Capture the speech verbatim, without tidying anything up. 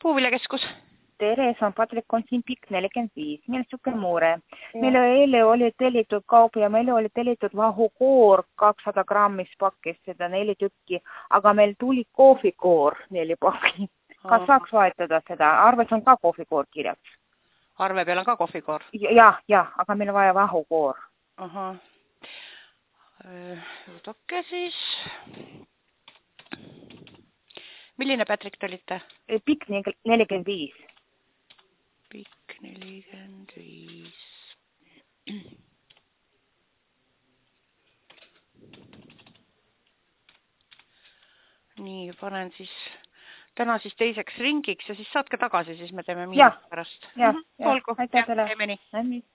Puuviljakeskus. Tere, see on Patrik, on siin pikk nelikümmend viis. Meil on suke mure. Meil eile oli tellitud kaup ja meil oli tellitud vahukoor kakssada grammist pakis, seda neli tükki, aga meil tuli kohvikoor neli pakki. Kas oh. saaks vahetada seda? Arves on ka kohvikoor kirjas. Arve peal on ka kohvikoor? Jah, jah, aga meil on vaja vahukoor. Aha. Ootake siis. Milline Patrik te olite? Pikk nelikümmend viis. Pikk nelikümmend viis. Nii, panen siis täna siis teiseks ringiks ja siis saatke tagasi, siis me teeme miinust pärast. Jah, jah, aitäh teile.